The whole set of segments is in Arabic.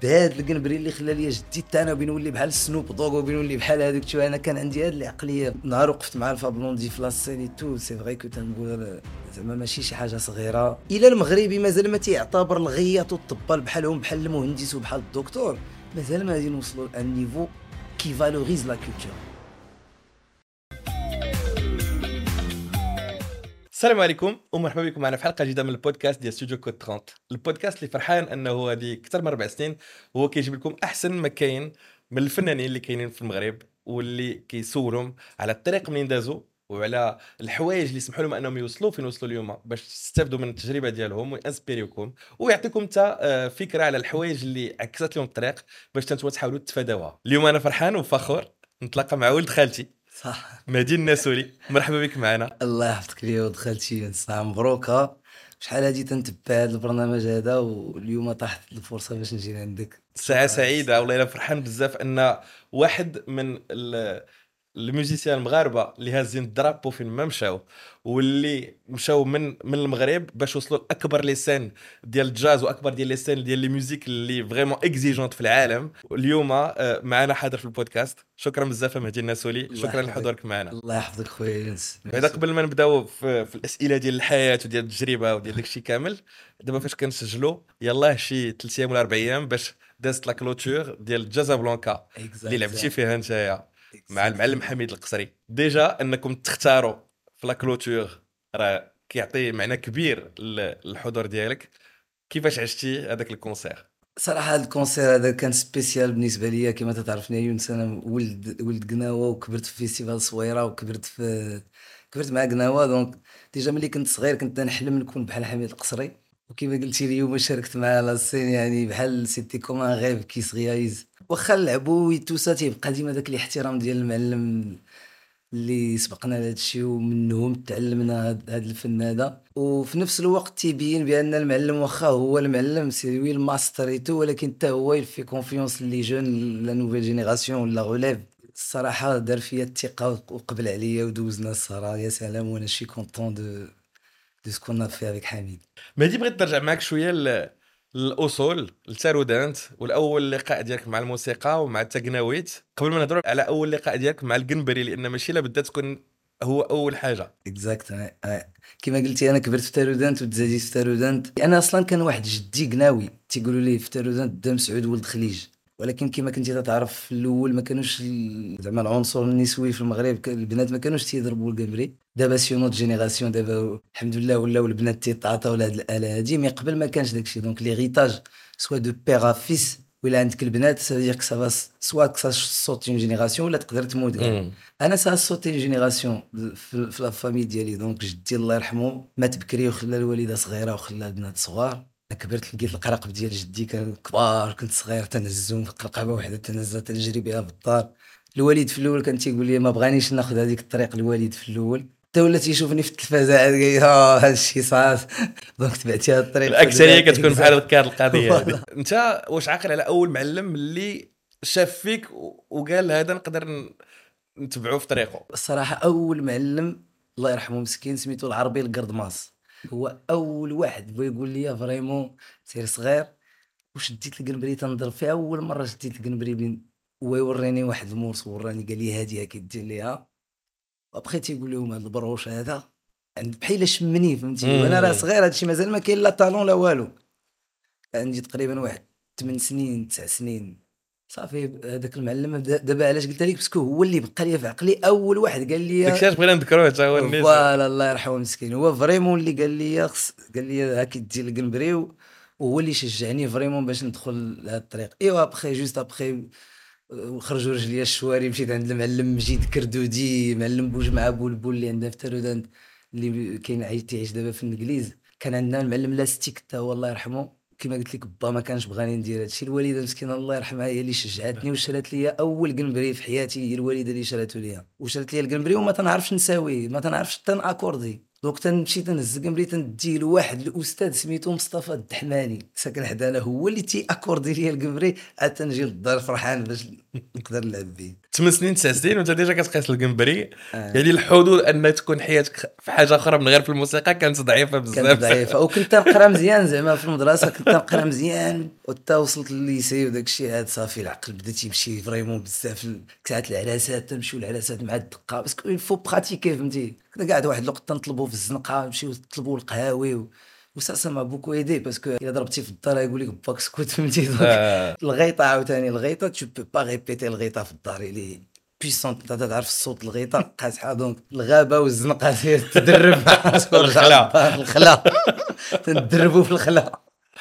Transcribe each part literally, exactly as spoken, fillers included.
بهذا القنبري اللي خلى لي جدي حتى انا بين نولي بحال سنوب دوغ وبين نولي بحال هذوك شويه. انا كان عندي هذه العقليه نهار وقفت مع الفابلوندي في لاسيني تو سي فري كو تنقول زعما ماشي شي حاجه صغيره. الى المغربي مازال ما تيعتبر الغياط والطبال بحالهم بحال المهندس وبحال الدكتور، مازال ما غادي نوصلوا لان نيفو كي فالوريز لا كولتور. السلام عليكم ومرحبا بكم معنا في حلقه جديده من البودكاست ديال ستوديو كود ثلاثين. البودكاست اللي فرحان انه هذه اكثر من اربع سنين وهو كيجيب لكم احسن ما كاين من الفنانين اللي كاينين في المغرب واللي كيسولهم على الطريق منين دازوا وعلى الحوايج اللي سمحوا لهم انهم يوصلوا فين وصلوا اليوم باش تستافدوا من التجربه ديالهم وينسبيريوكم ويعطيكم حتى فكره على الحوايج اللي عكست لهم الطريق باش تنتوا تحاولوا تتفاداوها. اليوم انا فرحان وفخور نتلاقى مع ولد خالتي صح مهدي الناسولي. مرحبا بك معنا. الله يحفظك لي ولد خالتي، الساعه مبروكه. شحال هادي تنتبع هذا البرنامج هذا واليوم طاحت الفرصه باش نجي عندك. ساعه سعيده والله الا فرحان بزاف ان واحد من ال- الموزيسيان المغاربه اللي هازين الدرابو فين ما مشاو واللي مشاو من من المغرب باش وصلوا لاكبر ليسان ديال الجاز واكبر ديال ليسان ديال لي ميوزيك اللي فريمون اكزيجونت في العالم. اليوم آه، معنا حاضر في البودكاست. شكرا بزاف مهدي الناسولي، الله شكرا يحفظك. لحضورك معنا. الله يحفظك خويا يونس. بعدا قبل ما نبداو في, في الاسئله ديال الحياه وديال التجربه وديال داكشي كامل، دابا فاش كنسجلوا يلاه شي ثلاث ايام ولا اربع ايام باش دازت لا كلوتور ديال جازا بلانكا اللي لعبتي فيها نتايا مع المعلم حميد القصري. ديجا انكم تختاروا في لا كلوتور راه كيعطي معنى كبير للحضور ديالك. كيفاش عشتي هذاك الكونسير؟ صراحه هذا الكونسير هذا كان سبيسيال بالنسبه ليا. كما تعرفني يونس انا ولد ولد قناوه وكبرت في فيستيفال صويره وكبرت في كبرت مع قناوه. دونك ديجا ملي كنت صغير كنت نحلم نكون بحال حميد القصري، وكما قلتي لي اليوم شاركت مع لاسين يعني بحال سيتي كوم ان غيف كي سغيايز. واخا نلعبوا تو سا تيبقى ديما داك الاحترام ديال المعلم اللي سبقنا لهذا الشيء ومنهم تعلمنا هاد هاد الفن هذا. وفي نفس الوقت تيبين بان المعلم واخا هو المعلم سي وي الماستريتو، ولكن حتى هو يفي كونفيونس لي جون لا نوفيل جينيراسيون ولا غوليف. الصراحه دار فيا الثقه وقبل عليا ودوزنا الصراحه يا سلام. وانا شي كونطون دو دو سكون في افيك حميد. مهدي بغيت نرجع معك شويه ل- للاصول التارودانت والاول لقاء ديالك مع الموسيقى ومع التقناويت قبل ما نهضروا على اول لقاء ديالك مع القنبري، لان ماشي لابد تكون هو اول حاجه. اكزاكت. كما قلتي انا كبرت في تارودانت وتزاديت في تارودانت. انا اصلا كان واحد جدي قناوي تيقولوا لي في تارودانت دا مسعود ولد خليج، ولكن كما كنتي تعرف في الاول ما كانوش ال- زعما العنصر النسوي في المغرب ك- البنات ما كانوش تيضربوا القمري. دابا سي نوت جينيراسيون دابا الحمد لله ولاو البنات تيطاطاو لهاد الاله هادي، مي قبل ما كانش داكشي. دونك ليغيتاج سوا دو بيغ ا فيس ولا عندك البنات سا دير كو سا سوا كو سا صوت اون جينيراسيون ولا تقدر تموت كاع. مم. انا سا صوتي جينيراسيون في, في لا فامي ديالي. دونك جدي الله يرحمه مات بكري وخلى الوالده صغيره وخلى البنات صغار. كبرت لقيت القرقب ديال جدي كان كبار، كنت صغير تنهزهم في قرقبه وحده تنهزها تنجري بها في الدار. الوالد في الاول كان تيقول لي ما بغانيش ناخذ هذيك الطريق. الوالد في الاول حتى ولا تيشوفني في التلفازه عاد قال اه هذا الشيء صعب. دونك تبعتي هذا الطريق. الاكثريه كتكون بحال هكا القضيه هذه. انت واش عاقل على اول معلم اللي شاف فيك و- وقال هذا نقدر ن- نتبعوه في طريقه؟ الصراحه اول معلم الله يرحمه مسكين سميتو العربي القردماس. هو اول واحد بغى يقول لي فريمون سير صغير وشديت القنبري تنضرب فيها. اول مره شديت القنبري بين هو يوريني واحد المورس وراني قال لي هادي هاكي دير ليها. وابخي تيقول لهم هذا البروش هذا عند بحال شمني فهمتي. وانا راه صغير هادشي مازال ما كاين لا طالون لا والو. عندي تقريبا واحد ثمان سنين تسع سنين صافي. هذاك المعلم دا- دابا علاش قلت لك باسكو هو اللي بقى لي في عقلي. اول واحد قال لي داكشي علاش بغينا نذكروه حتى هو الناس. فوالا الله يرحمه مسكين. هو فريمون اللي قال لي خص قال لي هاكي دير القنبري و- وهو اللي شجعني فريمون باش ندخل لهاد الطريق. ايوا ابخي جوست ابخي وخرجوا رجليا الشواري مشيت عند المعلم مجيد كردودي، معلم بوجمعه بولبول اللي عندنا في تارودانت اللي كاين عايش تيعيش دابا في الانجليز. كان عندنا المعلم لاستيك حتى هو الله يرحمه. كما قلت لك با ما كانش بغاني ندير هادشي. الوالده مسكينه الله يرحمها هي اللي شجعتني وشرات لي اول قنبري في حياتي. هي الوالده اللي شراتو ليا وشرات لي القنبري وما تنعرفش نساوي ما تنعرفش حتى ناكوردي. دوك تنمشي تنهز القنبري تنديه لواحد الاستاذ سميتو مصطفى الدحماني ساكن حدانا، هو اللي تي اكوردي لي القنبري عاد تنجي للدار فرحان باش نقدر نلعب به. ثمان سنين تسع سنين وانت ديجا كتقيس الكمبري. آه. يعني الحدود ان تكون حياتك في حاجه اخرى من غير في الموسيقى كانت ضعيفه كانت بزاف. ضعيفه وكنت نقرا مزيان زعما في المدرسه كنت نقرا مزيان وتا وصلت للليسي وداك الشيء هاد صافي العقل بدا تيمشي فريمون بزاف ال- ساعات العراسات تمشيو العراسات مع الدقه باسكو il faut pratiquer فهمتي كنا قاعد واحد الوقت تنطلبوا في الزنقه نمشيو نطلبوا القهاوي و... وسا سا ما بوكو ايدي باسكو الا ضربتي في الدار يقول لك باك سكوت فهمتي دونك آه. الغيطه عاوتاني الغيطه تو بو با ريبيتي الغيطه في الدار اللي بيسونت انت تعرف الصوت الغيطه قاصحه دونك الغابه والزنقه تدرب مع الخلا. الخلا تندربوا في الخلا.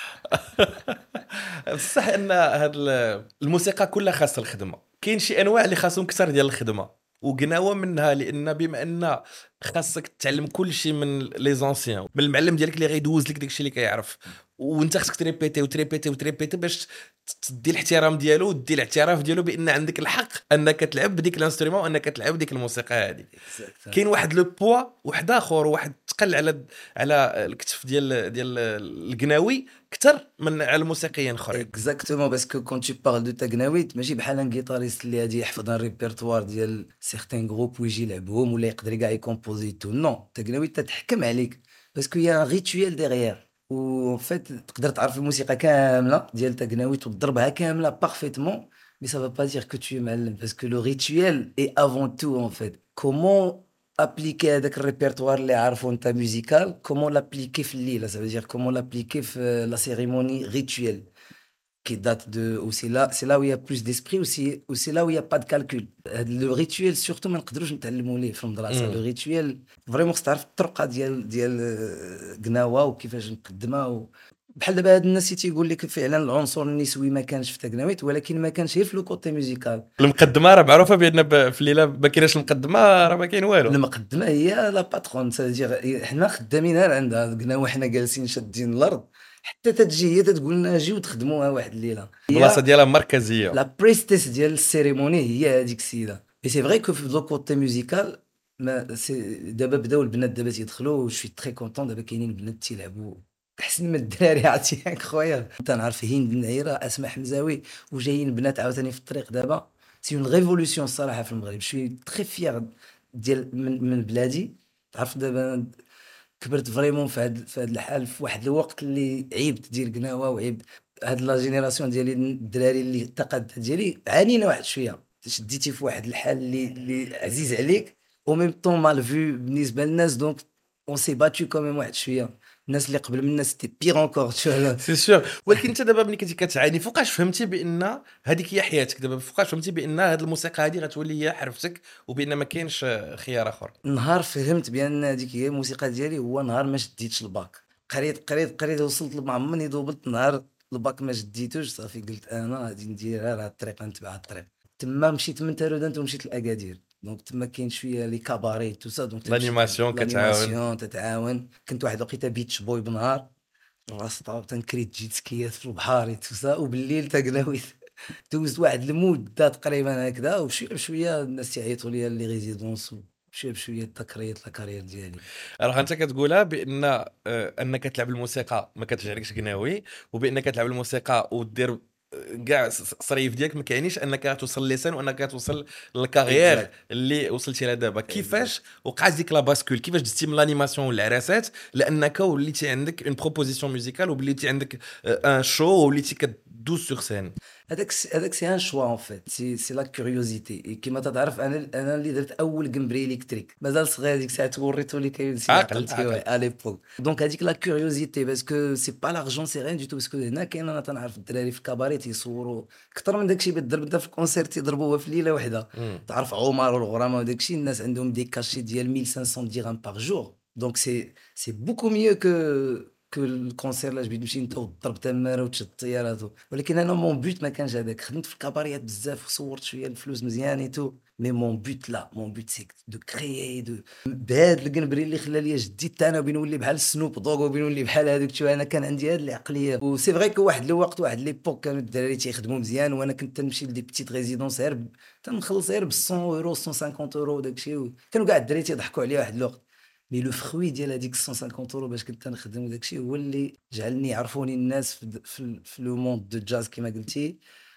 بصح ان هاد ال- الموسيقى كلها خاصه الخدمه. كاين شي انواع اللي خاصهم كثر ديال الخدمه وقناوه منها، لان بما ان خاصك تتعلم كل شيء من لي زونسيان، من المعلم ديالك اللي غيدوز لك داكشي اللي كيعرف، وانت خصك تريبيتي وتريبيتي وتريبيتي باش تدي الاحترام ديالو ودي الاعتراف ديالو بان عندك الحق انك تلعب بديك الانسترومون وانك تلعب ديك الموسيقى هذه. كاين واحد لو بوا واحد اخر وواحد تقل على على الكتف ديال ديال القناوي اكثر من على الموسيقيين اخرين. اكزاكتومون باسكو كون تو بارل دو تاغناويت ماشي بحال ان غيتاريست اللي غادي يحفظ ان ريبرتوار ديال سيغتين جروب ويجي يلعبهم ولا يقدر كاع يكومبوزي تو نو تاغناويت تتحكم عليك باسكو يا ريتويال ديغيير و فات تقدر تعرف الموسيقى كامله ديال تاغناويت وتضربها كامله بارفيتمون مي سا با دير كو تو معلم باسكو لو ريتويال اي افون تو ان فيت كومون ابليكي هذاك الريبرتوار اللي عارفو انت ميوزيكال كومون لابليكي في الليله ça veut dire كومون لابليكي في لا سيريموني ريتويال qui date de ou c'est là c'est là où il y a plus d'esprit aussi ou c'est là où il y a pas de calcul هاد لو ريتويال سورتو ما نقدروش نتعلموا ليه في المدرسه مم. لو ريتويال فريمون خص تعرف الطرقه ديال ديال آه، قناوه وكيفاش نقدمها و... بحال دابا هاد الناس اللي تيقول لك فعلا العنصر النسوي ما كانش في تاكناويت ولكن ما كانش غير في لو كوتي ميوزيكال. المقدمه راه معروفه بان ب- في الليله ما كايناش المقدمه راه ما كاين والو. المقدمه هي لا باترون سادير حنا خدامين غير عندها قلنا حنا جالسين شادين الارض حتى تتجي هي تتقول لنا جيو تخدموها واحد الليله. البلاصه ديالها مركزيه. لا بريستيس ديال السيريموني هي هذيك السيده مي سي فري كو في لو كوتي ميوزيكال ما سي دابا بداو البنات دابا تيدخلوا شوي تري كونطون دابا كاينين البنات تيلعبوا احسن من الدراري عرفتي انكرويابل. انت نعرف هند النعيره اسماء حمزاوي وجايين بنات عاوتاني في الطريق دابا سي اون ريفولوسيون الصراحه في المغرب شوي تري فيير ديال من, من بلادي. تعرف دابا كبرت فريمون في هاد في هاد الحال في واحد الوقت اللي عيبت ديال قناوه وعيب هاد لا جينيراسيون ديالي الدراري اللي تقاد ديالي عانينا واحد شويه شديتي في واحد الحال اللي اللي عزيز عليك او ميم طون مال فيو بالنسبه للناس دونك اون سي باتو كوميم واحد شويه الناس اللي قبل منا سيتي بيغ انكور سي سور. ولكن انت دابا ملي كنتي كتعاني فوقاش فهمتي بان هذيك هي حياتك دابا؟ فوقاش فهمتي بان هذه الموسيقى هذه غتولي هي حرفتك وبان ما كاينش خيار اخر؟ نهار فهمت بان هذيك هي الموسيقى ديالي هو نهار ما شديتش الباك قريت قريت قريت وصلت ما عمرني دوبلت نهار الباك ما شديتوش صافي قلت انا غادي ندير غير هاد الطريق نتبع هاد الطريق. تما مشيت من تارودانت ومشيت لاكادير دونك تما كاين شويه لي كاباري تو سا دونك لانيماسيون كتعاون. لانيماسيون تتعاون. كنت واحد الوقيته بيتش بوي بنهار راسطا تنكريت جيت سكيات في البحر تو سا وبالليل تاكناويت دوزت واحد المده تقريبا هكذا وشويه بشويه الناس تيعيطوا لي لي ريزيدونس بشويه بشويه تكريت لا كارير ديالي. راه انت كتقولها بان آه، انك تلعب الموسيقى ما كتجعلكش قناوي، وبانك تلعب الموسيقى ودير كاع صريف ديالك ما كيعنيش انك توصل لسان وانك توصل للكارير Exact. اللي وصلتي لها دابا. كيفاش وقعت ديك لا باسكول؟ كيفاش دزتي من لانيماسيون والعراسات لانك وليتي عندك اون بروبوزيسيون ميوزيكال ووليتي عندك ان شو ووليتي كدوز سور سين؟ هذاك س- هذاك سي ان شوا ان فيت سي سي لا كيوريوزيتي كيما تعرف انا انا اللي درت اول قمبري الكتريك مازال صغير ديك الساعه وريتو لي كاين سي عاقل، عقلتي عاقل. ا ليبوك دونك هذيك لا كيوريوزيتي باسكو سي با لارجون سي ريان دو تو باسكو هنا كاين انا تنعرف الدراري في الكباري تيصوروا اكثر من داكشي بيضرب انت في الكونسير تيضربوها في ليله واحده. مم. تعرف عمر والغرامه وداكشي الناس عندهم دي كاشي ديال ألف وخمسمية درهم باغ جور دونك سي سي بوكو ميو كو كو الكونسير اللي جبت تمشي انت وتضرب تماره وتشد الطيارات ولكن انا مون بوت ما كانش هذاك. خدمت في الكباريات بزاف وصورت شويه الفلوس مزيان تو مي مون بوت لا مون بوت سي دو كريي دو بهاد القنبري اللي خلى لي جدي حتى انا بين نولي بحال سنوب دوغ وبين نولي بحال هذوك شويه. انا كان عندي هاد العقليه وسي فري كو واحد الوقت واحد ليبوك كانوا الدراري تيخدموا مزيان وانا كنت نمشي لدي بتيت ريزيدونس غير ب- تنخلص غير ب مية اورو مية وخمسين اورو داكشي و- كانوا كاع الدراري تيضحكوا عليا واحد الوقت مي لو فخوي ديال هذيك مية وخمسين اورو باش كنت نخدم وداكشي هو اللي جعلني يعرفوني الناس في د- في, ال- في لو موند دو جاز كما قلتي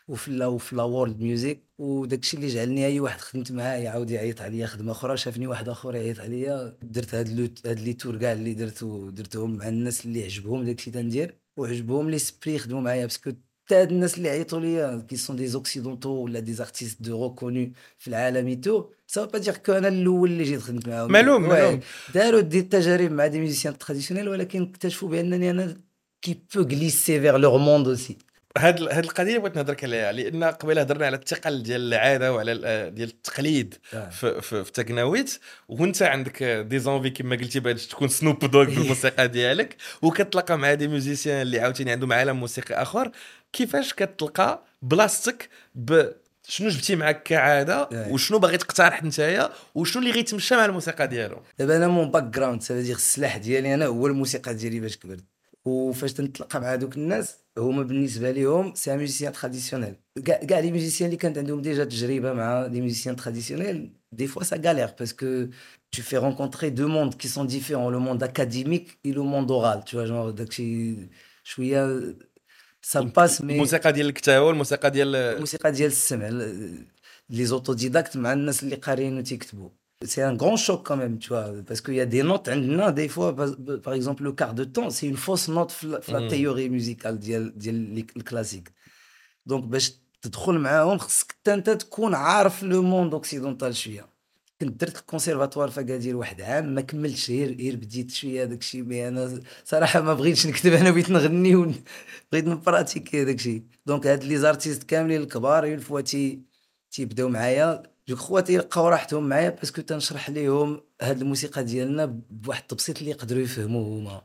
وفي لا وفي لا وورلد ميوزيك، وداك الشيء اللي جعلني اي واحد خدمت معاه يعاود يعيط عليا خدمه اخرى، شافني واحد اخر يعيط عليا، درت هاد لو هاد لي تور كاع اللي درتو درتهم مع الناس اللي عجبهم داك الشيء تندير، وعجبهم لي سبري يخدموا معايا، باسكو حتى هاد الناس اللي عيطوا ليا كي سون دي زوكسيدونتو ولا دي زارتيست دو ريكونو في العالم تو، سا با دير كو انا الاول اللي جيت خدمت معاهم. معلوم واه معلوم. داروا دي التجارب مع دي ميوزيسيان تراديسيونيل، ولكن اكتشفوا بانني انا كي بو غليسي فيغ لور موند اوسي. هاد ال- هاد القضيه اللي بغيت نهضرك عليها، لان قبيله هضرنا على الثقل ديال العاده وعلى ال- ديال التقليد آه. في في, في تكناويت، وانت عندك دي زونفي كما قلتي باش تكون سنوب دوغ بالموسيقى ديالك، وكتلقى مع دي ميوزيسيان اللي عاوتاني عندهم عالم موسيقي اخر. كيفاش كتلقى بلاصتك ب شنو جبتي معك كعاده، آه. وشنو باغي تقترح نتايا، وشنو اللي غيتمشى مع الموسيقى ديالو؟ دابا انا مون باك جراوند سافا دير السلاح ديالي انا هو الموسيقى ديالي باش كبرت، وفاش تنتلاقى مع هذوك الناس هما بالنسبه ليهم سي ميوزيسيان تراديسيونيل. كاع كاع لي ميوزيسيان اللي كانت عندهم ديجا تجربه مع لي ميوزيسيان تراديسيونيل دي فوا سا غالير، باسكو tu fais rencontrer deux mondes qui sont différents, le monde académique et le monde oral, tu vois, genre داكشي شويه ça passe. mais الموسيقى ديال الكتابه والموسيقى ديال الموسيقى ديال السمع، لي زوتوديداكت مع الناس اللي قاريين وتيكتبوا، c'est un grand choc quand même, tu vois, parce qu'il y a des notes عندنا des fois par par exemple le quart de temps c'est une fausse note في la- في la مم. théorie musicale ديال ديال الكلاسيك. دونك باش تدخل معاهم خصك حتى انت تكون عارف لو موند اوكسيدونتال شويه. كنت درت الكونسيرفاتوار في اكادير واحد عام ما كملتش، غير غير بديت شويه داك الشيء، مي انا صراحه ما بغيتش نكتب، انا بغيت نغني ون- بغيت نبراتيكي داك الشيء. دونك هاد لي زارتيست كاملين الكبار اون فوا تي تيبداو معايا جو كخوا تيلقاو راحتهم معايا، باسكو تنشرح ليهم هاد الموسيقى ديالنا بواحد التبسيط اللي يقدروا يفهموه هما.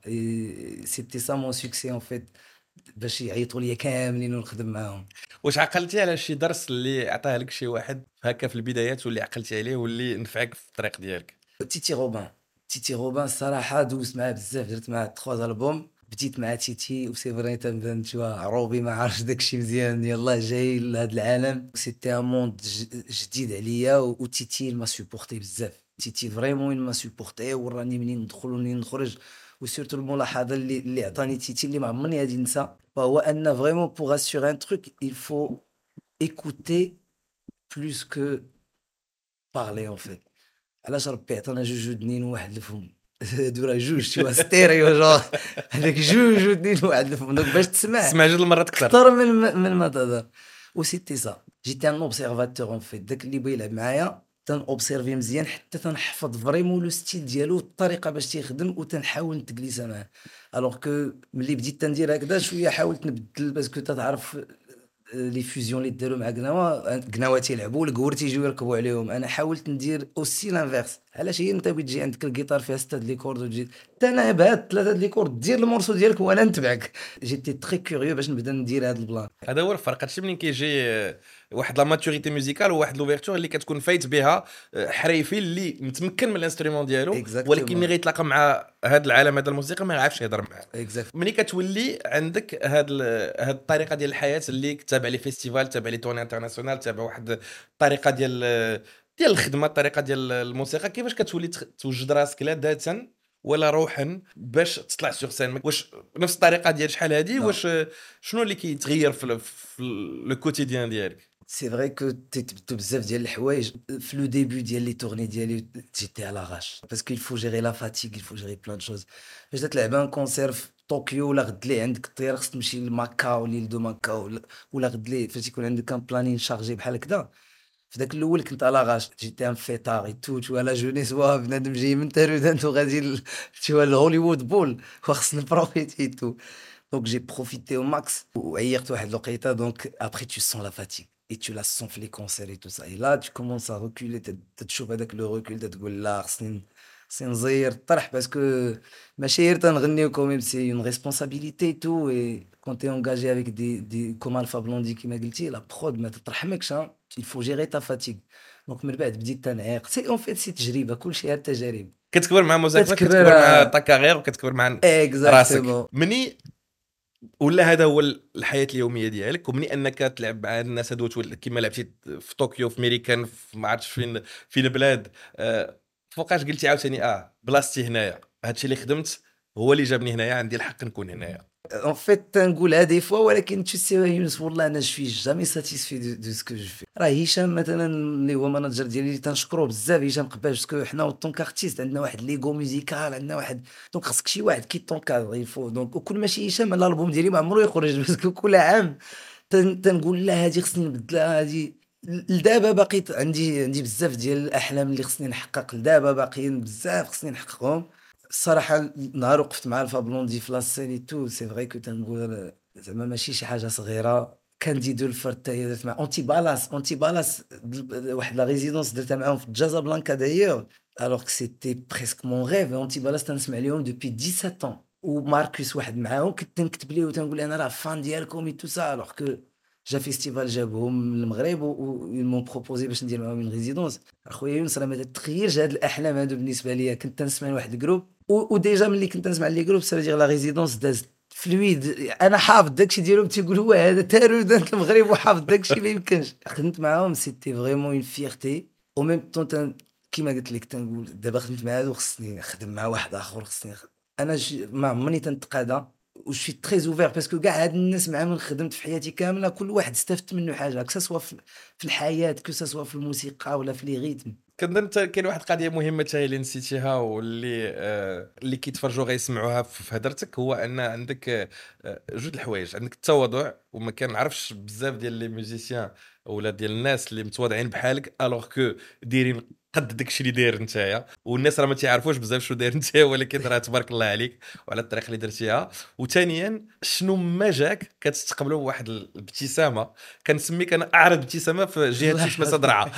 سيتي سا مون سوكسي اون فيت، باش يعيطوا ليا كاملين ونخدم معاهم. واش عقلتي على شي درس اللي عطاه لك شي واحد هكا في البدايات، واللي عقلتي عليه واللي نفعك في الطريق ديالك؟ تيتي روبان، تيتي روبان الصراحه دوزت معاه بزاف، درت معاه تخوا البوم، بديت مع تيتي وسي فري تنبان تشوا عروبي ما عارفش داكشي مزيان، يلاه جاي لهاد العالم سيتي ان موند جديد عليا، و تيتي ما سوبورتي بزاف، تيتي فريمون ما سوبورتي، وراني منين ندخل ومنين نخرج. وسيرتو الملاحظه اللي اللي عطاني تيتي اللي ما عمرني غادي ننسى، فهو ان فريمون بوغ اسيغ ان تروك il faut écouter plus que parler en fait. علاش ربي عطانا جوج ودنين وواحد الفم هادو راه جوج توا ستيريو جور، هذاك جوج ودنين وواحد الفم، دونك باش تسمع تسمع جوج المرات اكثر. اكثر من من ما تهضر. و سيتي سا جيت ان اوبسيرفاتور اون فيت، داك اللي بغى يلعب معايا تن اوبسيرفي مزيان حتى تنحفظ فريمون لو ستيل ديالو، الطريقه باش تيخدم، وتنحاول نتجليسا معاه. الوغ كو ملي بديت تندير هكذا شويه حاولت نبدل، باسكو تتعرف لي فيزيون اللي داروا مع قناوه قناوه تيلعبوا الكور تيجيو يركبوا عليهم، انا حاولت ندير اوسي لانفيرس. علاش هي انت بغيت تجي عندك الجيتار فيها ستة د لي كورد، وتجي حتى انا بهاد ثلاثه د لي كورد دير المورسو ديالك وانا نتبعك. جيتي تري كوريو باش نبدا ندير هاد البلان. هذا هو الفرق. هادشي منين كيجي آه، واحد لا ماتوريتي ميوزيكال وواحد لوفيرتور اللي كتكون فايت بها آه، حريفي اللي متمكن من الانسترومون ديالو، Exactement. ولكن ملي غيتلاقى مع هذا العالم هذا الموسيقى ما يعرفش يهضر معاه. اكزاكت ملي كتولي عندك هاد ال- هاد الطريقه ديال الحياه اللي تتابع لي فيستيفال، تتابع لي تورني انترناسيونال، تتابع واحد الطريقه ديال ديال الخدمه، الطريقه ديال الموسيقى، كيفاش كتولي تخ- توجد راسك لا ذاتا ولا روحا باش تطلع سور سين؟ واش نفس الطريقه ديال شحال هادي؟ لا. واش شنو اللي كيتغير في ال- في لو كوتيديان ديالك؟ سي فري كو تيتبدلوا بزاف ديال الحوايج في لو ديبي ديال لي تورني ديالي، جيتي على غاش باسكو il faut gérer la fatigue, il faut gérer plein de choses. فاش تلعب ان كونسير في طوكيو ولا غد لي عندك الطياره خصك تمشي لماكاو ليل دو ماكاو، ولا- ولا غد لي فاش يكون عندك ان بلانين شارجي بحال هكذا. في ذاك الاول كنت على غاش، جيتي ان فيتار اي تو تو لا جونيس، واه بنادم جاي من تارودانت وغادي ل- تو الهوليوود بول وخص نبروفيتي تو. دونك جي بروفيتي او ماكس وعيقت واحد الوقيته. دونك ابري تو سون لا فاتيك et tu la sens في les concerts et tout ça, et là tu commences à reculer, تت- تتشوف هذاك لو ريكول، تتقول لا خصني خصني نزير الطرح، باسكو ماشي غير تنغنيو كوميم، سي اون ريسبونسابيلتي تو. اي كون تي انجاجي افيك دي دي كوم الفا بلوندي كيما قلتي، لا برود ما تترحمكش، ها il faut gérer ta fatigue. دونك من بعد بديت تنعيق، سي اون فيت سي تجربه، كلشي هاد التجارب. كتكبر مع موزاكفات، كتكبر، كتكبر مع آه. تا كارير، وكتكبر مع راسك. اكزاكتومون. مني ولا هذا هو الحياه اليوميه ديالك، ومني انك تلعب مع الناس هادو تول- كيما لعبتي في طوكيو، في ميريكان، في ما عرفتش فين فين البلاد، آه، فوقاش قلتي عاوتاني اه بلاصتي هنايا، هادشي اللي خدمت هو اللي جابني هنايا، عندي الحق نكون هنايا. En fait تنقولها des fois ولكن tu sais يونس والله أنا je suis jamais satisfait de de ce que je fais. راه هشام مثلًا اللي هو ماناجر ديالي اللي تنشكروه بزاف هشام قباش باسكو حنا en tant qu'artiste عندنا واحد l'ego musical عندنا واحد دونك خاصك شي واحد كي تونكادغ il faut دونك وكل ماشي هشام الألبوم ديالي ما عمرو يخرج باسكو كل عام تن تنقول لا هادي خصني نبدلها هادي ل لدابا باقي ت عندي عندي بزاف ديال الأحلام اللي خصني نحقق لدابا باقيين بزاف خصني نحققهم. الصراحة نهار وقفت مع الفا بلوندي في لاسين et tout c'est vrai que تنقول زعما ماشي شي حاجة صغيرة. كانديدو الفرد حتى هي درت مع أونتي بالاس أونتي بالاس د واحد لا ريزيدونس درتها معاهم في Casablanca d'ailleurs alors que c'était presque mon rêve. أونتي بالاس تنسمع ليهم depuis dix-sept ans وماركوس واحد معاهم كنت تنكتب ليه وتنقول أنا راه فان ديالكم et tout ça alors que جا فيستيفال جابهم للمغرب و و ils m'ont proposé باش ندير معاهم une résidence. أخويا يونس راه ما تتخيلش هاد الأحلام هادو بالنسبة ليا كنت تنسمع لواحد الجروب و وديجا ملي كنت نسمع لي جروب ça veut dire la résidence دازت فلويد أنا حافظ داكشي ديالهم تيقول هو هذا تارودان المغرب وحافظ داكشي ما يمكنش. خدمت معاهم c'était vraiment une fierté au même temps تن كيما قلت لك تنقول دابا خدمت مع هادو خصني نخدم مع واحد آخر خصني نخ أنا ج ما عمرني تنتقاضى و je suis très ouvert باسكو كاع هاد الناس معاهم خدمت في حياتي كاملة كل واحد استفدت منه حاجة que ça soit في في الحياة que ça soit في الموسيقى ولا في لي rythmes. كنظن انت كاين واحد القضيه مهمه حتى هي اللي نسيتيها واللي آه اللي كيتفرجوا غيسمعوها في هضرتك هو ان عندك آه جوج الحوايج عندك التواضع وما كنعرفش بزاف ديال لي ميوزيسيان ولا ديال الناس اللي متواضعين بحالك الوغ كو دايرين قد داكشي اللي داير نتايا والناس راه ما تيعرفوش بزاف شنو داير نتايا ولكن راه تبارك الله عليك وعلى الطريقه اللي درتيها. وثانيا شنو ما جاك كتستقبلوا بواحد الابتسامه كنسميك انا اعرض ابتسامه في جهه الله شيش ما يحفظك. صدرعه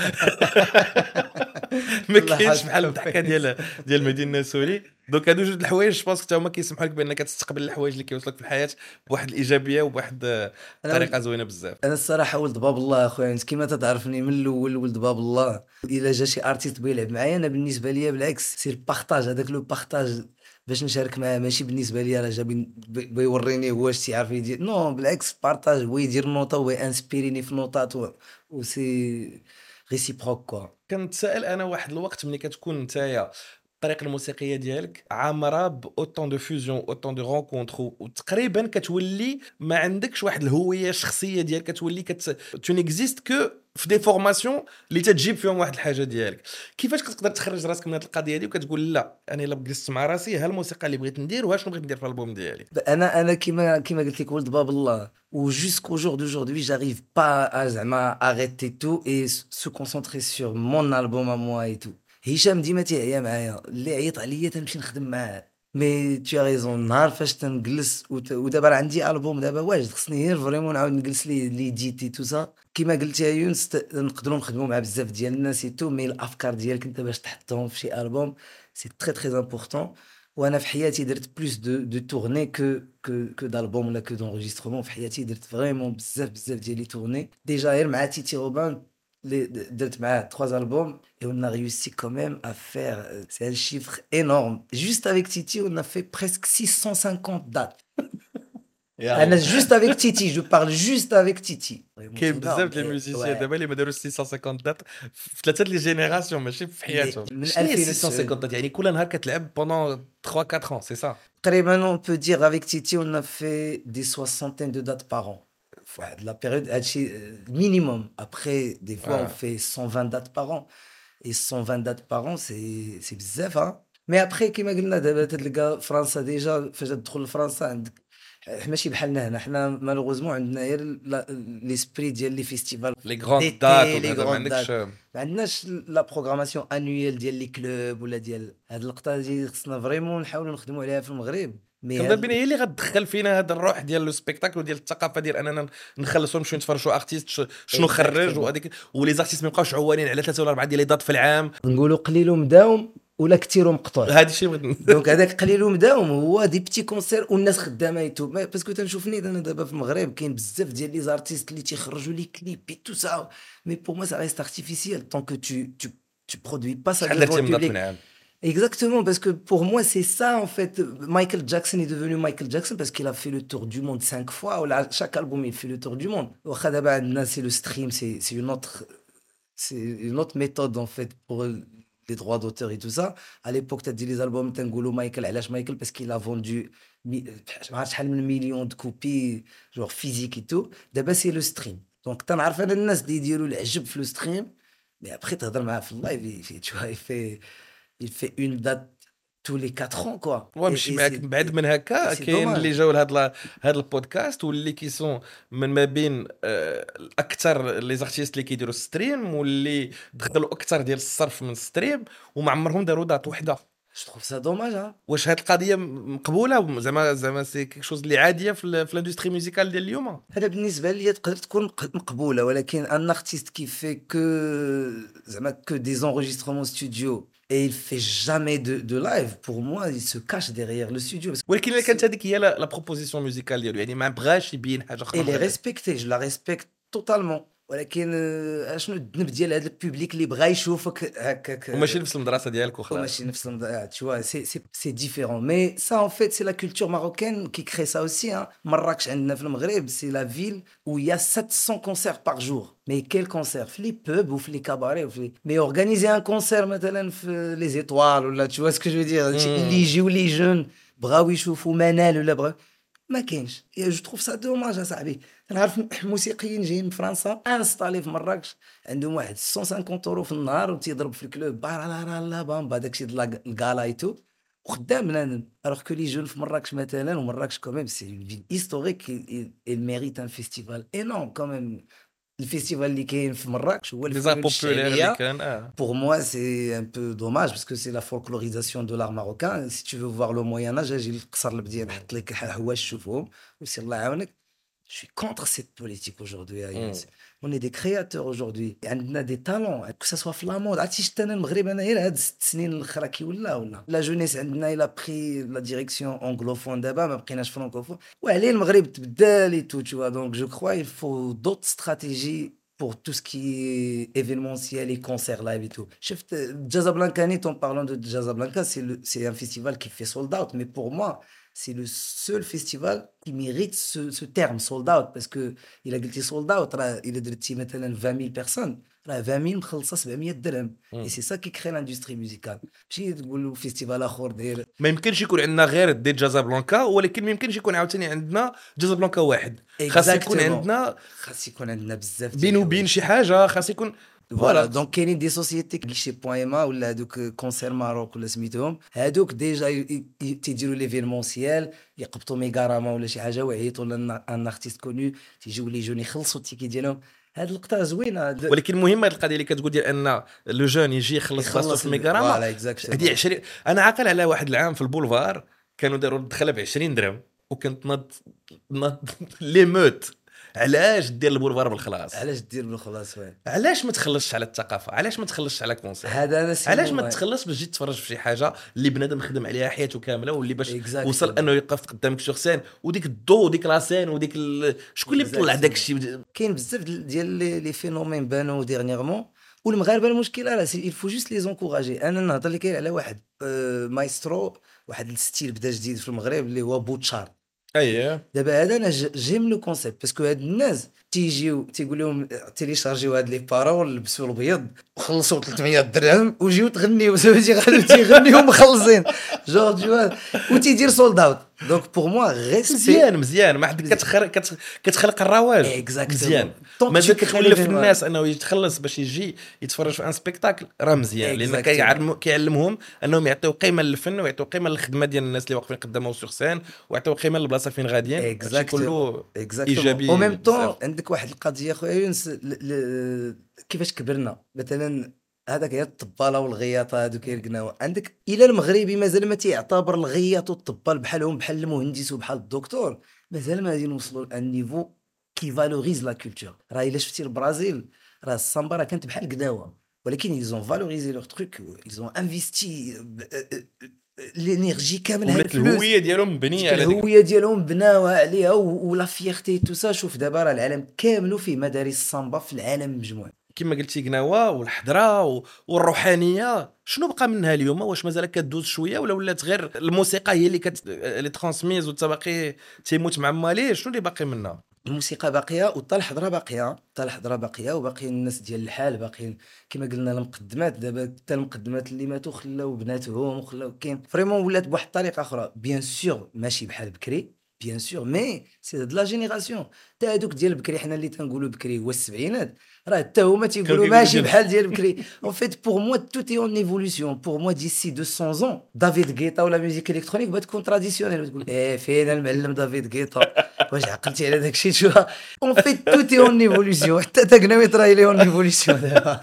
ما الله كاينش يحفظك بحال الضحكه ديال ديال مدينه النسوري. دونك هادو جوج الحوايج جو بونس حتى هما كيسمحوا لك بانك تستقبل الحوايج اللي كيوصلك في الحياه بواحد الايجابيه وبواحد آه، أنا طريقه ولد زوينه بزاف. أنا الصراحة ولد باب الله أخويا أنت كيما تتعرفني من الأول ولد باب الله. إلا جا شي أرتيست بغا يلعب معايا أنا بالنسبة ليا بالعكس سي البارطاج هذاك لو بارطاج باش نشارك معاه ماشي بالنسبة ليا راه جا بين- بغا بغا يوريني هو اش تيعرف يدير نو بالعكس بارطاج بغا يدير نوطة وبغا انسبيريني في نوطات و وسي ريسيبروك كوا. كنتسائل انا واحد الوقت ملي كتكون نتايا الطريقه الموسيقيه ديالك عامره باوتون دو فيوزيون اوتون دو رونكونتر وتقريبا كتولي ما عندكش واحد الهويه الشخصيه ديالك كتولي كت تو نيكزيست كو في دي فورماسيون اللي تتجيب فيهم واحد الحاجه ديالك. كيفاش كتقدر تخرج راسك من هذه القضيه دي وكتقول لا انا الا جلست مع راسي ها الموسيقى اللي بغيت ندير وها شنو بغيت ندير في الالبوم ديالي. أنا أنا كيما كيما قلت لك ولد باب الله و jusqu'au jour d'aujourd'hui j'arrive pas à زعما arrêter tout et se concentrer sur mon album à moi et tout. هشام ديما تيعيا معايا اللي عيط عليا تنمشي نخدم معاه مي tu as raison نهار فاش تنجلس وت- ودابا راه عندي البوم دابا واجد خصني غير فريمون نعاود نجلس ليه لي ديتي تو سا كيما قلت يا يونس ت- نقدروا نخدموا مع بزاف ديال الناس تو مي الافكار ديالك انت باش تحطهم في شي البوم سي تري تري امبورطون. وانا في حياتي درت بلوس دو دو تورني كو كو كو دالبوم ولا كو دونجسترومون في حياتي درت فريمون بزاف بزاف ديال لي تورني ديجا غير مع تيتي روبان les- درت معاه trois albums et on a réussi quand même à faire euh, c'est un chiffre énorme juste avec Titi on a fait presque six cent cinquante dates. يلا أنا juste avec Titi je parle juste avec Titi vraiment كاين c'est بزاف énorme ديال et الميوزيسيان ouais دابا اللي ما داروش ستة وخمسين دات في ثلاثه لي جينيراسيون ماشي في mais حياتهم. من شنو هي ألفين وتسعة ستة وخمسين دات يعني كل نهار كتلعب بوندون ثلاثة أربعة ans سي سا. تقريبا on peut dire avec Titi on a fait des soixantaines de dates par an. Ouais, de la période هادشي euh, minimum après des fois on آه. fait cent vingt dates par an et cent vingt dates par an c'est c'est بزاف ها. mais après كيما قلنا دابا تلقى فرنسا ديجا فاش تدخل لفرنسا عندك ماشي بحالنا هنا حنا مالوغوزمون عندنا غير ليسبري ديال لي فيستيفال لي غروند دات ديتي لي وهذا ما غروند دات عندكش. ما عندناش لا بروغراماسيون انويل ديال لي كلوب ولا ديال هاد اللقطه هادي خصنا فريمون نحاولوا نخدموا عليها في المغرب مي كنظن هاد بان هي اللي غتدخل فينا هذا الروح ديال لو سبيكتاكل وديال الثقافه ديال اننا نخلصوا نمشيو نتفرجوا ارتيست ش- شنو خرج Exactement. وهذيك ولي زارتيست ما يبقاوش عوالين على ثلاثه ولا اربعه ديال لي دات في العام. نقولوا قليل ومداوم ولا كثير ومقطوع. هذا الشيء بغيت دونك هذاك قليل ومداوم هو دي بتي كونسير والناس خدامه يتو باسكو تنشوفني انا دابا في المغرب كاين بزاف ديال لي زارتيست اللي تيخرجوا لي كليب اي تو سا مي بور موا سا ريست ارتيفيسيال طون كو تو تو tu produis pas ça شحال devant درتي le من دات في public. العام. Exactement, parce que pour moi, c'est ça en fait. Michael Jackson est devenu Michael Jackson parce qu'il a fait le tour du monde cinq fois. Ou là, chaque album, il fait le tour du monde. واخا دابا عندنا, c'est le stream, c'est c'est une autre, c'est une autre méthode en fait pour les droits d'auteur et tout ça. À l'époque, tu as dit les albums, تنقولوا Michael, علاش Michael? Parce qu'il a vendu mi- ما عرفتش شحال من مليون de copies, genre physique et tout. دابا c'est le stream. Donc تنعرف انا الناس اللي يديروا العجب في le stream, mais après تهضر معاه في اللايف, il fait- tu vois, il fait, il fait une date tous les quatre ans, quoi. Et, ونمشي et معاك c'est, بعد من هكا. c'est كاين dommage. اللي جاو لهاد هاد البودكاست واللي كيسون من ما بين آه، الاكثر لي زارتيست اللي كيديروا ستريم واللي دخلوا اكثر ديال الصرف من ستريم وما عمرهم داروا دات وحده. Je trouve ça dommage, hein. واش هاد القضيه م- مقبوله زعما زعما سي كيك شوز اللي عاديه في ال- في الاندستري ميوزيكال ديال اليوم؟ هذا بالنسبة ليا تقدر تكون مق- مقبولة, ولكن un artiste qui fait que زعما que des enregistrements studio et il fait jamais de, de live, pour moi il se cache derrière le studio parce ولكن الا que كانت هذيك هي لا لا بروبوزيسيون ميوزيكال ديالو يعني ما بغاش يبين حاجه اخرى elle est من غير- respectée, je la respecte totalement, ولكن آه، شنو الذنب ديال هذا البوبليك اللي بغى يشوفك هكاك وماشي نفس المدرسه ديالك وخلاص. وماشي نفس المضيعة, tu vois, c'est c'est c'est différent, mais ça en fait c'est la culture marocaine qui crée ça aussi, hein. Marrakech عندنا في المغرب, c'est la ville où il y a sept cents concerts par jour. Mais quel concert? في les pubs ou في les cabarets ou في les- mais organiser un concert مثلا في les étoiles ولا, tu vois ce que je veux dire, اللي يجيو les jeunes بغاو يشوفوا منال ولا بغاو ما كاينش. Et je trouve ça dommage اصاحبي. نعرف موسيقيين جايين من فرنسا انستالي في مراكش عندهم واحد مية وخمسين اورو في النهار وتيضرب في الكلوب بارا بامبا داكشي د الكالا اي تو وخدام بنادم. الوغ كو لي جون في مراكش مثلا, ومراكش كوميم سي اون فيل هيستوريك, il mérite un festival énorme quand même. الفيستيفال اللي كاين في مراكش هو لي الفنون زابوبولير اللي الشعبيه. كان اه Pour moi, c'est un peu dommage parce que c'est la folklorisation de l'art marocain. Si tu veux voir le Moyen-Âge, اجي للقصر البديه نحط لك حواش شوفهم وسي الله يعاونك. Je suis contre cette politique aujourd'hui, à Younes. On est des créateurs aujourd'hui. عندنا des talents, que ça soit في la mode. عرفتي شفت انا المغرب انا غير هاد الست سنين الاخرى كي ولا ولا لا جونيس عندنا الى بري لا ديريكسيون انغلوفون, دابا ما بقيناش فرانكوفون وعليه المغرب تبدل et tout, tu vois. Donc je crois il faut d'autres stratégies pour tout ce qui est événementiel et concert live et tout. شفت Casablanca, en parlant de Casablanca, c'est le c'est un festival qui fait sold out, mais pour moi c'est le seul festival qui mérite ce, ce terme sold out, parce que il a قلتي sold out راه إلا درتي مثلا vingt mille personnes راه vingt mille مخلصه سبعمية درهم. مم. et c'est ça qui crée l'industrie musicale. ماشي تقول فيستيفال اخر داير ما يمكنش يكون عندنا غير دي جازابلانكا ولكن ما يمكنش يكون عاوتاني عندنا جازابلانكا واحد. خاص يكون Exactement. عندنا خاص يكون عندنا بزاف بين وبين شي حاجه خاص يكون فوالا. فوالا. دونك كاينين دي سوسيتي كيشي بوان ايما ولا هادوك كونسير ماروك ولا سميتهم, هادوك ديجا ي- ي- تيديروا ليفينمونسيال, يقبطوا ميغاراما ولا شي حاجه ويعيطوا لنا ان ارتيست كوني, تيجيو لي جون يخلصوا التيكي ديالهم. هاد اللقطه زوينه, هاد- ولكن المهم هذه القضيه اللي كتقول ديال ان لو جون يجي يخلص راسو في الميغاراما. فوالا اكزاكتومون. هذه عشرين. انا عاقل على واحد العام في البولفار كانوا داروا الدخله ب عشرين درهم وكنت ناض ناض لي موت. علاش دير البولفار بالخلاص؟ علاش دير بالخلاص؟ واه علاش ما تخلصش على الثقافه؟ علاش ما تخلصش على كونسير؟ هذا انا علاش ما تخلص باش تجي تتفرج في شي حاجه اللي بنادم خدم عليها حياته كامله واللي باش Exactement. وصل انه يوقف قدامك سور سين وديك الضو وديك لاسين وديك ال... شكون اللي بيطلع Exactement. داك الشيء؟ كاين بزاف ديال ديال لي لي فينومين بانوا ديرنييرمون, والمغاربه المشكله راه il faut juste les encourager. انا نهضر لك على واحد آه، مايسترو, واحد الستيل بدا جديد في المغرب اللي هو بوتشار. اييه دابا هذا انا ج- جيم لو كونسيبت, باسكو هاد الناس تيجيو تيقول لهم تيليشارجيو هاد لي بارول, لبسوا الابيض وخلصوا ثلاثمية درهم وجيو تغنيو صافي غادي تيغنيو مخلصين جور جو وتيدير سولد اوت. دونك بور موا ريسبي مزيان مزيان ما حد كتخلق كت- كتخلق الرواج. Exactement. مزيان Tant que مازال tu crées كتولف l'événement. الناس انه يتخلص باش يجي يتفرج في ان سبيكتاكل راه مزيان لان Exactement. كيعلم كيعلمهم انهم يعطيو قيمه للفن ويعطيو قيمه للخدمه ديال الناس اللي واقفين قدامهم سور سين ويعطيو قيمه للبلاصه فين غاديين. هادشي كله ايجابي او ميم طون. بزاف. عندك واحد القضيه خويا يونس, ل- ل- كيفاش كبرنا مثلا هذاك هي الطباله والغياطه هذوك يرقناو عندك. الى المغربي مازال ما تيعتبر الغياط والطبال بحالهم بحال المهندس وبحال الدكتور, مازال ما غادي نوصلوا لان نيفو كي فالوريز لا كولتور. راه الا شفتي البرازيل راه السامبا راه كانت بحال قداوه, ولكن ils ont valorisé leur truc, ils ont investi l'energie كامل هاد ولات الفلوس. الهويه ديالهم مبنيه على ديك الهويه ديالهم بناوها عليها و- ولا فيغتي تو سا. شوف دابا راه العالم كامل فيه مدارس السامبا في العالم مجموع. كما قلتي قناوه والحضره و- والروحانيه. شنو بقى منها اليوم؟ واش مازال كدوز شويه ولا ولات غير الموسيقى هي اللي كت اللي ترانسميز والتباقي تيموت مع ماليه؟ شنو اللي باقي منها؟ الموسيقى باقيه وحتى الحضره باقيه، حتى الحضره باقيه وباقيين الناس ديال الحال باقيين كما قلنا المقدمات. دابا حتى المقدمات اللي ماتوا خلاو بناتهم وخلاو كاين فريمون ولات بواحد الطريقه اخرى. بيان سور ماشي بحال بكري بيان سور، مي سي د لا جينيراسيون تاع هذوك ديال بكري. حنا اللي تنقولوا بكري هو السبعينات، راه حتى هما تيقولوا كيقولوا ماشي ديال بحال ديال بكري. En fait, pour moi, tout est en évolution. Pour moi, d'ici deux cents ans, David Guetta ولا ميوزيك الكترونيك بتكون تراديسيونيل، وتقول ايه فين المعلم دافيد غيتا، واش عقلتي على داك الشيء؟ شو اون فيت توتي اون ايفوليسيون، حتى تاكناوي تراي لي اون ايفوليسيون دابا.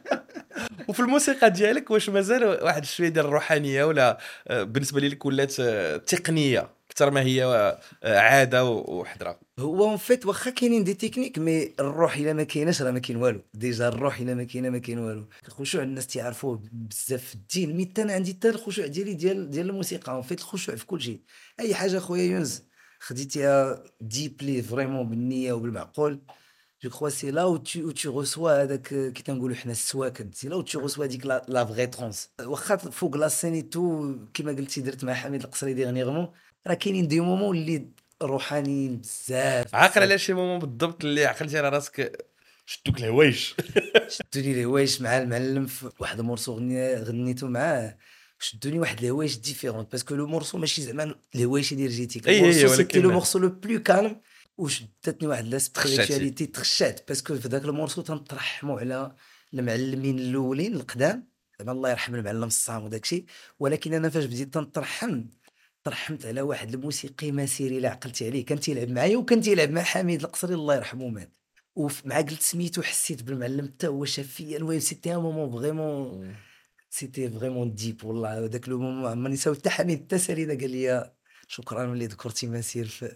وفي الموسيقى ديالك واش مازال واحد شويه ديال الروحانيه، ولا آه، بالنسبه ليك ولات آه، تقنيه اكثر ما هي آه، عاده وحضره؟ هو اون فيت واخا كاينين دي تكنيك، مي الروح الا ما كايناش راه ما كاين والو. ديجا الروح الا ما كاينه ما كاين والو. الخشوع الناس تيعرفوه بزاف في الدين، مي حتى انا عندي حتى الخشوع ديالي ديال ديال الموسيقى. اون فيت الخشوع في كل شيء، اي حاجه خويا يونس خديتيها ديبلي فريمون بالنيه وبالمعقول. جو كخوا سي لا و تو تو ريسوا هذاك كي تنقولوا حنا السواكن، سي لا و تو ريسوا ديك لا لا فغي ترونس. واخا فوق لا سينيتو كيما قلتي درت مع حميد القصري ديغنيغمون، راه كاينين دي مومون اللي روحانيين بزاف عاقل بزاف. على شي مومون بالضبط اللي عقلتي على راسك شدوك الهوايش؟ شدوني الهوايش مع المعلم في واحد المورسو غني غنيتو معاه. شدوني واحد الهوايش ديفيرون باسكو لو مورسو ماشي زعما الهوايش انرجيتيك. اي اي المورسو سيتي لو ولكن مورسو لو بلو كالم، وشدتني واحد لا تخشاتي. سبيريتواليتي تخشات. باسكو في ذاك المورسو تنترحموا على المعلمين الاولين القدام، زعما الله يرحم المعلم الصام وداك الشيء. ولكن انا فاش بديت تنترحم، ترحمت على واحد الموسيقي مسيري لا عقلتي عليه، كان تيلعب معايا وكان تيلعب مع حميد القصري الله يرحمه مات. ومع قلت سميتو حسيت بالمعلم حتى هو شاف فيا. المهم سيتي ان مومون فريمون، سيتي فريمون ديب والله. هذاك لو مومون ما نساو حتى حميد حتى سالينا قال لي شكرا ملي ذكرتي مسير في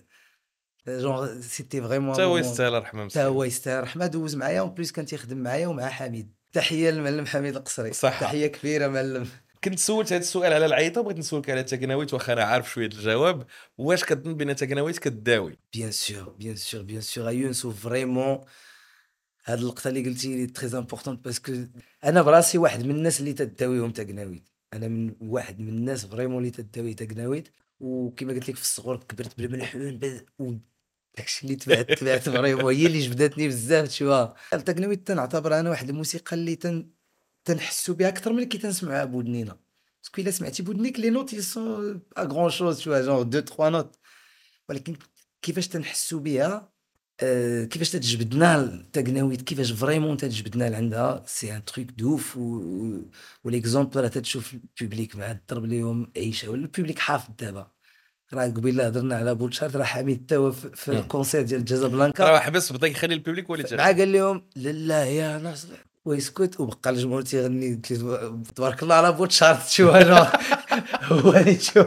جونغ. سيتي فريمون حتى هو مومون. يستاهل الرحمه حتى هو مسكين. يستاهل رحمه، دوز معايا اون بليس كان تيخدم معايا ومع حميد. تحيه للمعلم حميد القصري، صح. تحيه كبيره معلم. كنت سولت هذا السؤال على العيطه، بغيت نسولك على تكناويت واخا انا عارف شويه الجواب. واش كتظن بان تكناويت كداوي؟ بيان سور بيان سور بيان سور ايونس فريمون. هاد اللقطه اللي قلتي لي تري امبورطون باسكو انا براسي واحد من الناس اللي تداويهم تقناويت. انا من واحد من الناس فريمون اللي تداوي تقناويت. وكما قلت لك في الصغر كبرت بالملحون بز- و داكشي اللي تبعت تبعت فريمون هي اللي جبدتني بزاف. تشوف التقناويت تنعتبر انا واحد الموسيقى اللي تن تنحسوا بها اكثر من كي تنسمعها بودنينا. باسكو الا سمعتي بودنيك لي نوت يسون ا غران شوز، شوف جونغ دو تخوا نوت. ولكن كيفاش تنحسوا بها، آه، كيفاش تتجبدنا التقناويت، كيفاش فريمون تتجبدنا لعندها، سي ان تروك دوف. و وليكزومبل راه تتشوف البوبليك مع الضرب ليهم عيشه، ولا البوبليك حافظ دابا. راه قبيله هضرنا على بولشارت، راه حميد تا هو في في مم. الكونسير ديال جازابلانكا راه حبس بدا يخلي البوبليك هو اللي مع تيغني. قال لهم لا يا ناس ويسكت، وبقى الجمهور تيغني. قلت له تبارك الله على بوتشارت. شو انا هو اللي شو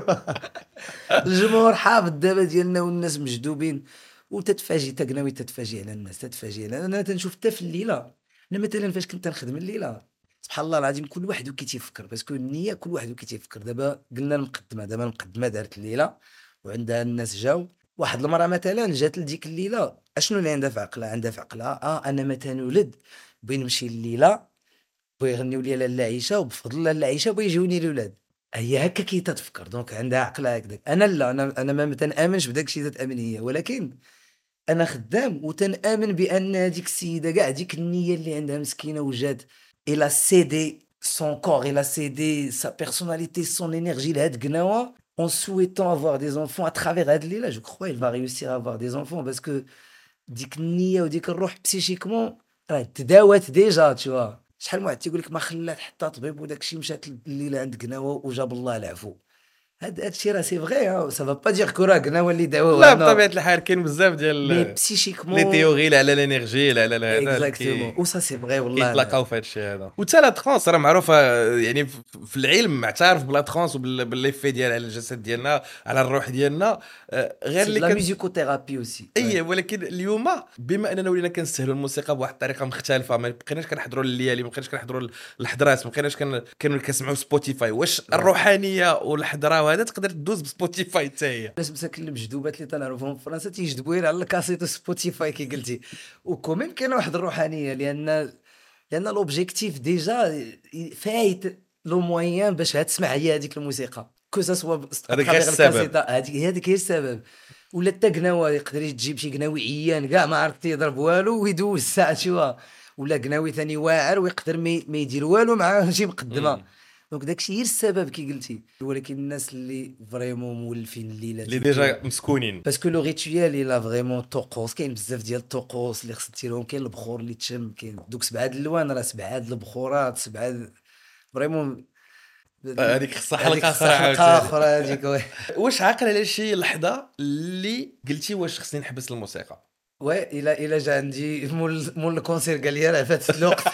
الجمهور حافظ دابا ديالنا والناس مجدوبين. وتتفاجئ تقناوي، تتفاجئ على الناس، تتفاجئ على انا تنشوف حتى في الليله. انا مثلا فاش كنت نخدم الليله سبحان الله العظيم كل واحد وكي تيفكر، باسكو النيه كل واحد وكي تيفكر. دابا قلنا المقدمه، دابا المقدمه دارت الليله وعندها الناس جاو. واحد المراه مثلا جات لديك الليله، اشنو اللي عندها في عقلها؟ عندها في عقلها اه انا مثلا ولد بغي نمشي الليله، بغي يغنيو لي لاله عيشه، وبفضل لاله عيشه بغي يجوني الاولاد. هي هكا كي تتفكر، دونك عندها عقلها هكذاك. انا لا، انا انا ما تنامنش بداك الشيء تتامن هي، ولكن انا خدام وتنامن بان هذيك السيده كاع ديك النيه اللي عندها مسكينه وجات الى سيدي سون كور، الى سيدي سا بيرسوناليتي سون انرجي لهاد قناوه en souhaitant avoir des enfants à travers هاد الليله. جو كخوا il va réussir à avoir des enfants باسكو ديك النيه وديك الروح بسيشيكمون راه تداوات ديجا. تشوا شحال من واحد تيقول لك ما خلات حتى طبيب وداك الشيء، مشات الليله عند قناوه وجاب الله العفو. هاد هادشي راه سي فغي، سا فا با دير كو راه قناوه اللي داووها. لا بطبيعه الحال كاين بزاف مي ديال لي بسيشيكمون تيوري على الانرجي على هذا اكزاكتومون، و سا سي فغي والله. كيتلاقاو في هذا الشيء هذا. وتا لا ترونس راه معروفه يعني في- في العلم معترف بلا ترونس وبالليفي ديال على الجسد ديالنا على الروح ديالنا. آه، غير سي اللي لا كان ميوزيكوثيرابي اوسي. اي. ولكن اليوم بما اننا ولينا كنستهلوا الموسيقى بواحد الطريقه مختلفه، ما بقيناش كنحضروا الليالي، ما بقيناش كنحضروا الحضرات، ما بقيناش كن كانوا كنسمعوا سبوتيفاي. واش الروحانيه والحضره وهذا تقدر تدوز بسبوتيفاي حتى هي؟ الناس مساكن المجذوبات اللي تنعرفهم في فرنسا تيجذبوا غير على الكاسيت وسبوتيفاي كي قلتي. وكوميم كاينه واحد الروحانيه، لان لان لوبجيكتيف ديجا فايت لو موين باش تسمع هي هذيك الموسيقى كو سا سوا هذاك غير السبب. هذيك هذيك هي السبب. ولا حتى قناوه يقدر تجيب شي قناوي عيان كاع ما عرفت يضرب والو ويدوز الساعه شويه، ولا قناوي ثاني واعر ويقدر ما ما يدير والو مع شي مقدمه. مم. دونك داكشي هي السبب كي قلتي. ولكن الناس اللي فريمون مولفين الليلات اللي ديجا مسكونين. باسكو لو ريتويال الا فريمون طقوس، كاين بزاف ديال الطقوس اللي خصك ديرهم. كاين البخور اللي تشم، كاين دوك سبعه د الالوان، راه سبعه د البخورات، سبعه د- فريمون آه، هذيك خصها هذيك حلقه اخرى خصها حلقه عاوتاني. اخرى هذيك وي. واش عاقل على شي لحظه اللي قلتي واش خصني نحبس الموسيقى؟ وي الا الا جا عندي مول مول الكونسير قال لي راه فات الوقت.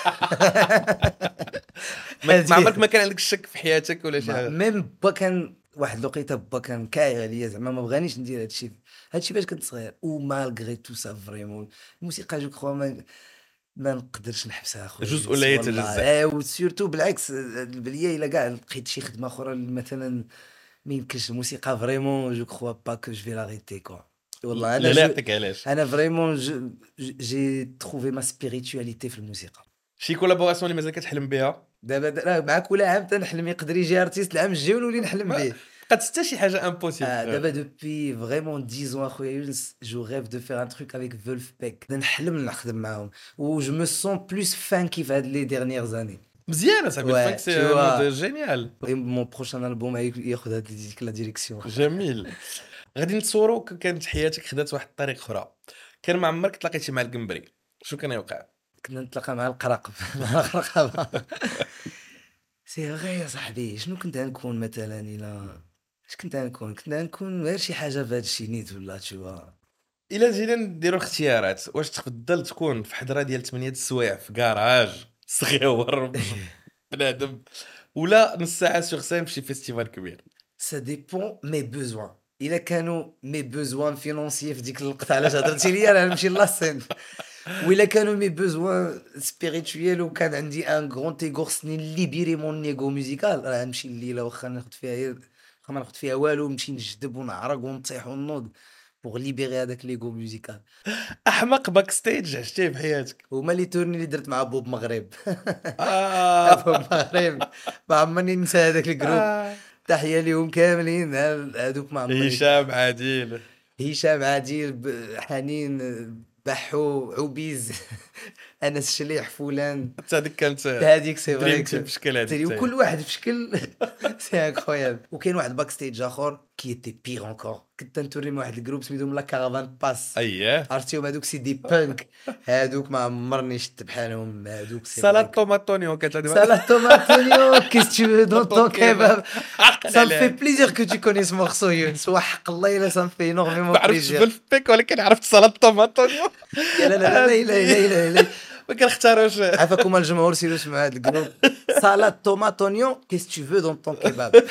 ما ما عمرك ما كان عندك الشك في حياتك ولا شي ما- حاجه؟ ميم با كان واحد الوقيته با كان كايغ عليا زعما ما بغانيش ندير هادشي هادشي باش كنت صغير. و مالغري تو سا فريمون الموسيقى جو كخوا ما ما نقدرش نحبسها اخويا. جزء لا يتجزأ. ايه وسيرتو بالعكس البليه الا كاع لقيت شي خدمه اخرى اللي مثلا ما يمكنش الموسيقى فريمون جو كخوا با كو جو في لاغيتي كوا. والله انا لا لا جو- يعطيك علاش. انا فريمون جي تروفي ما سبيريتواليتي في الموسيقى. شي كولابوراسيون اللي مازال كتحلم بها؟ دابا د- راه مع كل عام تنحلم يقدر يجي ارتيست العام الجاي ونولي نحلم ما- به. بقات حتى شي حاجه Ah, امبوسيبل. دابا دوبي فريمون dix ans اخويا يونس جو ريف دو فير ان تروك افيك فولف بيك. نحلم نخدم معاهم و جو مو سون بلوس فانكي في هاد لي ديرنيير زاني. مزيان صاحبي، Ouais, الفانك tu سي vois. مود جينيال. مون بروشان البوم ياخذ هاد ديك لا ديريكسيون. جميل. غادي نتصوروا ك- كانت حياتك خدات واحد الطريق اخرى. كان ما عمرك تلاقيتي مع القنبري، شنو كان يوقع؟ كنا نتلاقى مع القراقب مع القرقبه. سي غير يا صاحبي شنو كنت غنكون مثلا الا اش كنت غنكون كنت غنكون غير شي حاجه في هادشي نيت ولا تشوا. الا جينا نديروا اختيارات، واش تفضل تكون في حضره ديال ثمانية السوايع في كراج صغيور بنادم، ولا نص ساعه سوغ سين في شي فيستيفال كبير؟ سا ديبون مي بوزوان. الا كانوا مي بوزوان فينونسيي في ديك الوقت علاش هضرتي ليا راه نمشي لاسين. وإلا كانوا مي بوزوان سبيريتويال وكان عندي ان غرون تيغور خصني ليبيري مون نيغو ميوزيكال، راه نمشي الليله واخا ناخد فيها غير واخا ما ناخد فيها والو، نمشي نجدب ونعرق ونطيح ونوض بوغ ليبيري هذاك ليغو ميوزيكال. احمق باك ستيج عشتيه في حياتك؟ هما لي تورني اللي درت مع بوب مغرب. آه. بوب مغرب ما عمرني ننسى هذاك الجروب. آه. تحيه ليهم كاملين هذوك ما عمرني. هشام عادل. هشام عادل ب- حنين بحو عبيز انس شليح فلان. حتى هذيك كانت هذيك سي دريم فري تيم بشكل هذيك تري حتى هي. وكل واحد بشكل سي انكرويابل. وكاين واحد باك ستيج اخر كي تي بيغ انكور، كنت نتوري مع واحد الجروب سميتهم لا كارافان باس. اييه. عرفتيهم هذوك سي دي بانك، هذوك ما عمرني شفت بحالهم هذوك. سي سالاد طوماطونيو كانت هذه. Salade tomate oignon, qu'est-ce que tu veux dans ton kebab? عقل Ça me عليها. fait plaisir que tu connaisses ce morceau, Younes. وحق الله إلا ça me fait énormément ما عرفتش plaisir. بالفيك ولكن عرفت سالاد طوماطونيو. لا لا لا لا لا لا لا. ما كنختاروش. عافاكم الجمهور سيروا اسمعوا هذا الجروب. Salade tomate oignon, qu'est-ce que tu veux dans ton kebab?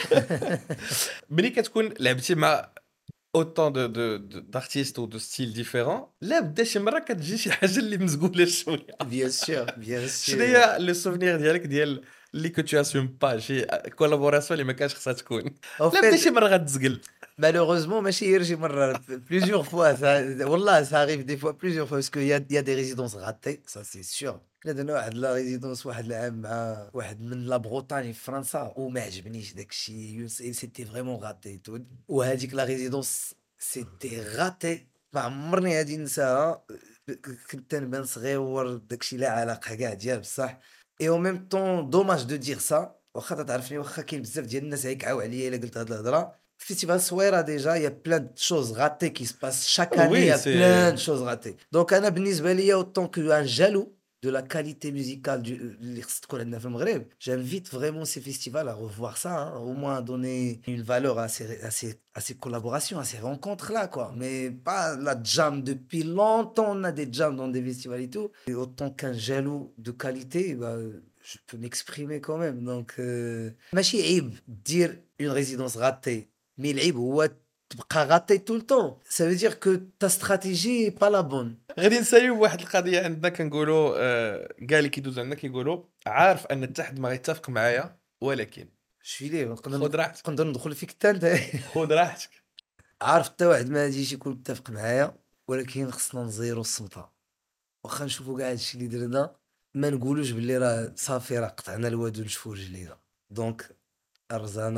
ملي كتكون لعبتي مع اوتون دو دو دارتيست و دو ستيل ديفيرون، لا بدا شي مره كتجي شي حاجه اللي مزقوله شويه. Bien sûr, bien sûr. شنو هي لي سوفونير ديالك ديال اللي كنتو اسيوم با شي كولابوراسيون اللي ما كانش خصها تكون؟ En لا بدا fait, شي مره غتزقل. malheureusement ماشي غير شي مرة plusieurs fois ça والله ça arrive des fois plusieurs fois parce que y a y a des résidences ratées ça c'est sûr. كنا درنا واحد لا ريزيدونس واحد العام مع واحد من لا بروتاني في فرنسا وما عجبنيش داك الشيء سيتي فريمون غاتي. وهذيك لا ريزيدونس سيتي غاتي ما عمرني غادي ننساها. كنت نبان صغير داك الشيء لا علاقه كاع ديال بصح. اي او ميم طون دوماج دو دير سا واخا تعرفني واخا كاين بزاف ديال الناس هيكعاو عليا الا قلت هاد الهضره. فيستيفال صويره ديجا يا بلان دو شوز غاتي كي سباس شاك Oui, اني يا c'est- بلان دو شوز غاتي. دونك انا بالنسبه ليا اوتون كو ان جالو دو لا كاليتي ميوزيكال اللي خص تكون عندنا في المغرب. جانفيت فريمون سي فيستيفال ا ريفوار سا او موان دوني اون فالور ا سي ا سي ا سي كولابوراسيون ا سي رونكونتر لا كوا مي با لا جام دوبي لونتون on a des jams dans des festivals et tout. Et autant qu'un jaloux de qualité bah, je peux m'exprimer quand même. Donc euh, ماشي عيب دير une résidence ratée mais العيب هو تبقى غاتي tout le temps. Ça veut dire que ta stratégie est pas la bonne. غادي نساليو واحد القضيه عندنا كنقولوا آه، كاع اللي كيدوز عندنا كيقولوا عارف ان التحد ما غيتفق معايا ولكن شوي ليه خذ نقدر راحتك. نقدر ندخل فيك حتى انت. خذ راحتك. عارف حتى واحد ما غاديش يكون متفق معايا ولكن خصنا نزيرو الصمته. واخا نشوفوا كاع هادشي اللي درنا ما نقولوش باللي راه صافي راه قطعنا الواد ونشفوا رجلينا. دونك الرزانه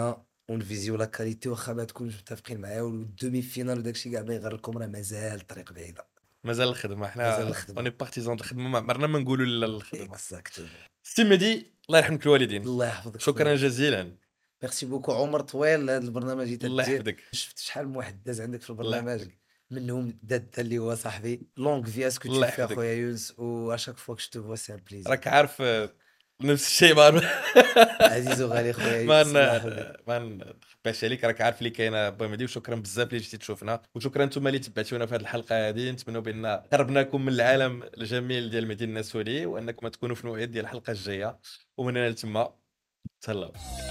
ونفيزيو لا كاليتي واخا ما تكونوش متفقين معايا، والدومي فينال وداك الشيء كاع ما يغركم راه مازال الطريق بعيدة، مازال الخدمه، مازال حنا الخدمة. اوني بارتيزون الخدمه، ما عمرنا ما نقولوا لا للخدمه. اكزاكتومون. سي مهدي، الله يرحمك الوالدين. الله يحفظك شكرا خويا. جزيلا. ميرسي بوكو، عمر طويل هذا البرنامج اللي الله تدير. يحفظك. شفت شحال من واحد داز عندك في الله البرنامج، يحفظك. منهم داد اللي هو صاحبي. لونغ في اسكو تو الله في يحفظك. اخويا يونس، و اشاك فوا كو جو فوا سي ان بليزير. راك عارف آه، نفس الشيء ما عزيز وغالي خويا ما يونس، الله ن- يحفظك. ما نخباش عليك، راك عارف اللي كاينه بومدي. وشكرا بزاف اللي جيتي تشوفنا، وشكرا نتوما اللي تبعتونا في هذه الحلقه هذه. نتمنوا بان قربناكم من العالم الجميل ديال مدينه النسولي، وانكم تكونوا في الموعد ديال الحلقه الجايه، ومن هنا لتما تهلاو.